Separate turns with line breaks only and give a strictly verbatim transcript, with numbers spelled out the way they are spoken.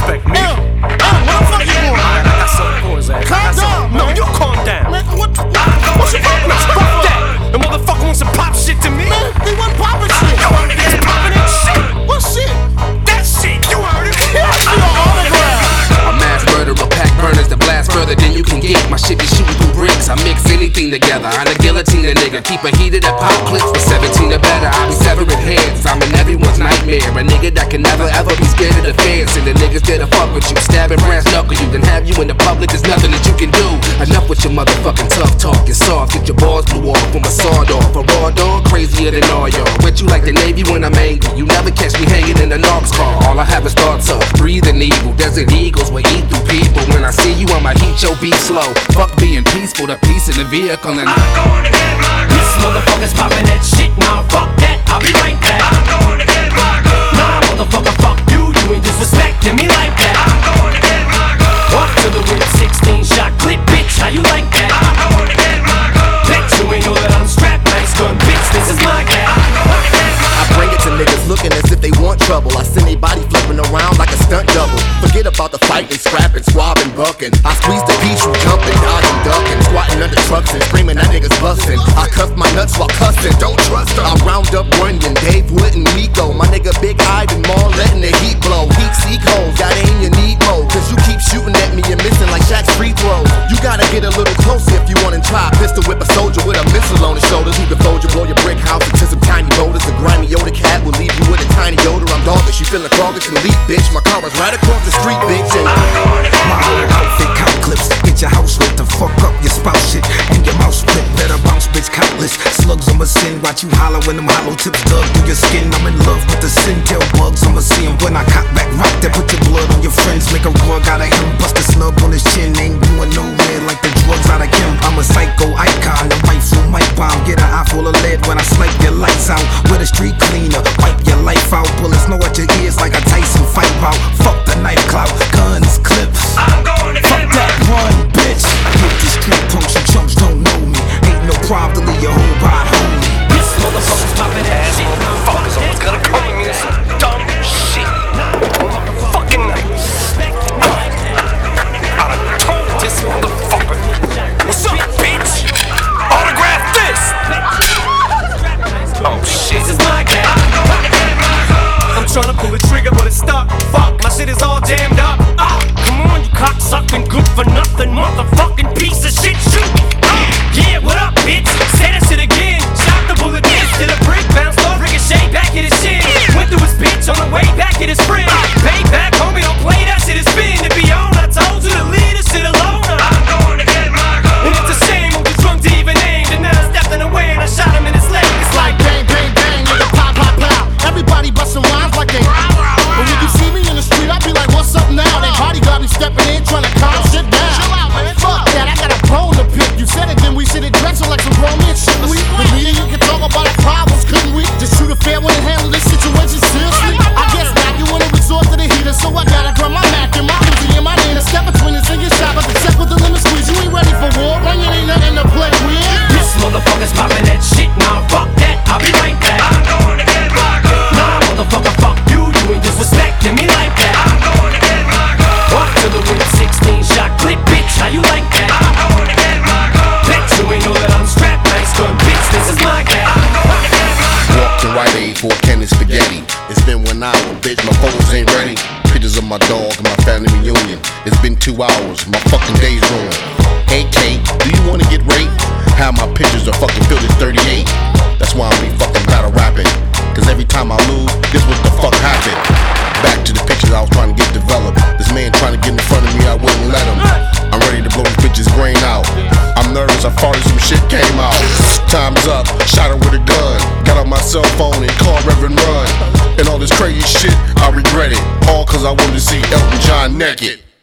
disrespect me.
Ew, ew, what the fuck you doing?
I got something for his ass.
Calm down,
No,
man.
you calm down.
Man, what, what, what you talking
No,
about?
fuck that. The motherfucker wants to pop shit to me.
Man, they wasn't popping shit.
Yo, he's popping that shit.
What shit?
That shit, you heard it.
Yeah, I see your autograph.
A mass murderer, pack burners that blast further than you can get. My shit be shooting through bricks. I mix anything together. I'm a guillotine a nigga. Keep a heated at pop clips for seventeen or better. I be severing heads. I'm in everyone's nightmare. A nigga that can never ever be scared of the fans. And the niggas there to fuck with you. Stab and brass knuckle you. Then have you in the public. There's nothing that you can do. Enough with your motherfucking tough talk. You're soft. Get your balls blew off from a sawed off. A raw dog crazier than all y'all. Wet you like the Navy when I'm angry. You never catch me hanging in the Knox car. All I have is thoughts of breathing evil. Desert eagles will eat through people. When I see you, I'ma heat your beat slow. Fuck being peaceful, the peace in the vehicle and
I'm going to get my gun. This motherfucker's popping that shit. Nah, fuck that. I'll be right back. I'm going to get my gun. Nah, motherfucker, fuck you. You ain't disrespecting me like that. I'm going to get my gun. Walk to the whip, sixteen shot clip, bitch. How you like that? I'm going to get my gun. Bet you ain't know that I'm strapped. Nice gun, bitch. This is my cat.
I bring it to niggas looking as if they want trouble. I send they body flipping around like a stunt double. Forget about the fighting, scrapping, squabbing, bucking. I squeeze the beach, you jumping, dodging, ducking, squatting under trucks and screaming that niggas busting. I cuff my nuts while cussing, don't trust them. I round up Runyon, Dave Wood and Nico. My nigga Big Ivan Mall letting the heat blow. Heat seek holes, got aim you need more. Cause you keep shooting at me and missing like Shaq's free throws. You gotta get a little closer if you wanna try. Pistol whip a soldier with a missile on his shoulders. He can fold you, blow your brick house into some tiny boulders. The grimy Yoda cat will leave you with a tiny odor. I'm doggish, you feeling doggish and leap, bitch. My car is right across the street, bitch. And
my whole outfit count clips. Get your house lit to fuck up your spouse shit. And your mouth split, better bounce, bitch, countless. Slugs I'ma sin, watch you holler when them hollow tips dug through your skin. I'm in love with the sin, tail bugs. I'ma see him when I cock back, rock that. Put your blood on your friends, make a rug out of him. Bust a snub on his chin, ain't going nowhere like the drugs out of him. I'm a psycho icon, the rifle mic bomb. Get an eye full of lead when I snipe your lights out. With a street cleaner, wipe your life out. Bullets know what your ears like a Tyson fight bout. Fuck the knife clout, guns, clips.
I'm going to
Fuck
get
that run, bitch. Hit the street punks, you chumps don't know me. Ain't no problem to leave your whole ride home.
this motherfucker's popping that shit. Fuck, someone's gonna come at me with some dumb shit. Fucking I done told this motherfucker. What's up, bitch? Autograph this. Oh shit, this is my cat. I'm trying to pull the trigger, but it's stuck. Fuck, my shit is all jammed up. Ah, come on, you cocksucking good for nothing, motherfucking piece of shit. Shoot. Ah, yeah, what up, bitch? Say that shit again. Shot the bullet, this to the brick, bounced off, ricochet back at his shin. Went through his bitch on the way back at his friend. Payback, homie, don't play that shit. It's been to be on. I told you to leave this shit alone. I'm going to get my gun. And it's a shame, I'm too drunk to even aim. And now I stepped in the way and I shot him in his leg. It's like
Bang, bang, bang, nigga, pop, pop, pow. Everybody bustin' rhymes like they. But when you see me in the street, I be like, what's up now? They bodyguard me stepping in, trying to calm shit down. Chill out, man. Fuck that, I got a bone to pick. You said it, then we should address it like some grown men, shouldn't we? The media, you can talk about our problems, couldn't we? Just shoot a fair one and handle this situation seriously. I guess now you wanna resort to the heater, so I gotta grab my Mac and my Uzi and my name. Step between us and get shot, but the check with the limit squeeze. You ain't ready for war, man, you ain't nothing to play with.
this motherfucker's popping that shit. Nah, fuck that, I'll be right back. I'm going to get my gun. Nah, motherfucker, fuck you. You ain't disrespecting me like that. I'm going to get my gun. Walk to the whip, sixteen shot clip, bitch. How you like that? I'm going to get my gun. Bet you ain't know that I'm strapped. Nice gun, bitch. This is my cat. I'm going to get my gun.
Walk to Rite Aid for a can of spaghetti. It's been one hour, bitch, my photos ain't ready. Pictures of my dog and my family reunion. It's been two hours, my fucking day's ruined. Hey Kate, do you wanna get raped? How my pictures are fucking filled at thirty-eight. That's why I'm be fucking battle rapping. Cause every time I lose, this what the fuck happened. Back to the pictures I was trying to get developed. This man trying to get in front of me, I wouldn't let him. I'm ready to blow this bitch's brain out. I'm nervous, I farted, some shit came out. Time's up, shot her with a gun. Got on my cell phone and called Reverend Run. And all this crazy shit, I regret it. All cause I wanted to see Elton John naked.